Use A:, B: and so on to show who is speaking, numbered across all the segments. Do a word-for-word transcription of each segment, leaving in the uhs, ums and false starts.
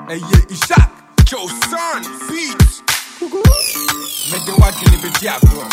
A: Hey, yeah, Ishak, Joe Son, Beats. Make the watch in the diablo.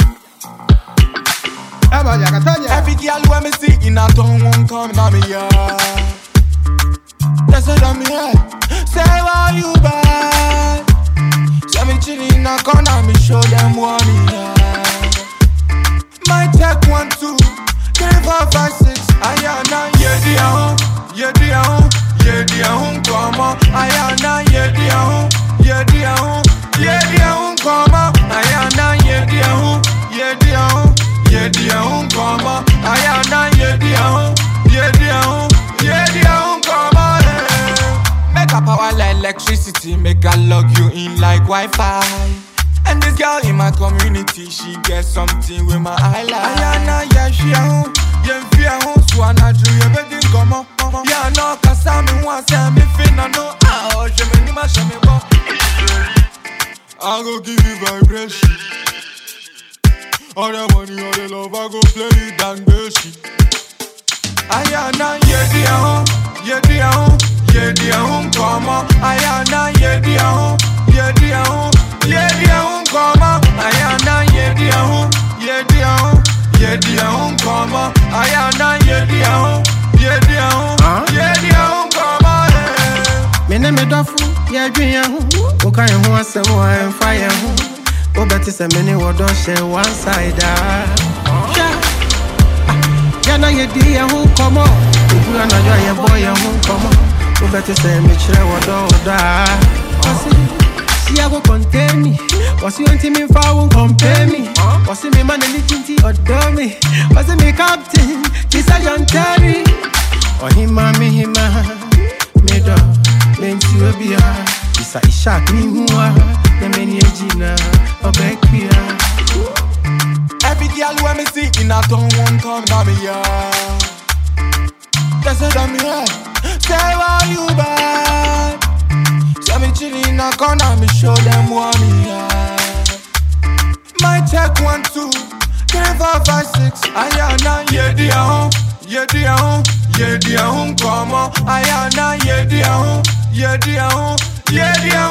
A: Every girl when me see in a town won't come to me, yeah. They say to me, yeah. Say why you bad. Say me chillin' in a corner, me show them what me yeah. Might take one, two, three, four, five, six. Ayana, yeah, the ahun, yeah, the ahun, yeah, the ahun, come on. Ayana, yeah, the ahun, yeah, the ahun, yeah, the ahun, come on. Ayana, yeah, the ahun, yeah, the ahun, yeah, the ahun, come on. Ayana, yeah, the ahun, yeah, the ahun, yeah, the ahun, come on. Make a power like electricity, make I log you in like Wi-Fi. And this girl in my community, she gets something with my highlight. Ayana, yeah, she a home, yeah, she a home. So I not do everything come on. Yeah, no, cause I'm in one, say me finna know. Ah, je me ni ma, je me bon. I go give you vibration. All the money, all the love, I go play it down the shit. Ayana, yeah, the home, yeah, the home, yeah, the home, come on. Ayana, yeah, the home, yeah, the home, yeah, the home, come on. Ayana, yeah, the home, yeah, the home, yeah, the home, come on. Ayana, yeah, the home, yeah, the home, yeah, the home, come on.
B: Me ne me dofu, yeah, dream ya hu. Oka ye hu asem wa emfa ye hu. O beti se me ne wodo share one side ah. Ya na ye di ya hu komo. Ibu na jo ye boy ya hu komo. O beti se me chire wodo wodo ah. Wasi si ya go contain me. Wasi onti me fa won compare me. Wasi me man ni tinti odo me. Wasi me captain, this Sergeant Terry. Oh hima me hima. Me do Menti obia, isa Ishak ni huwa, ne meni ejina, obekia.
A: Every girl when me see in a town won't come to me, yeah. They say to me, yeah. Say why you bad. Say me chillin' in a corner, me show them what me yeah. Might take one, two, three, four, five, six. Ayana, yeah, the ahun, yeah, the ahun, yeah, the ahun, come on. Ayana, yeah, the ahun. Yeah, the ahun, yeah, the ahun.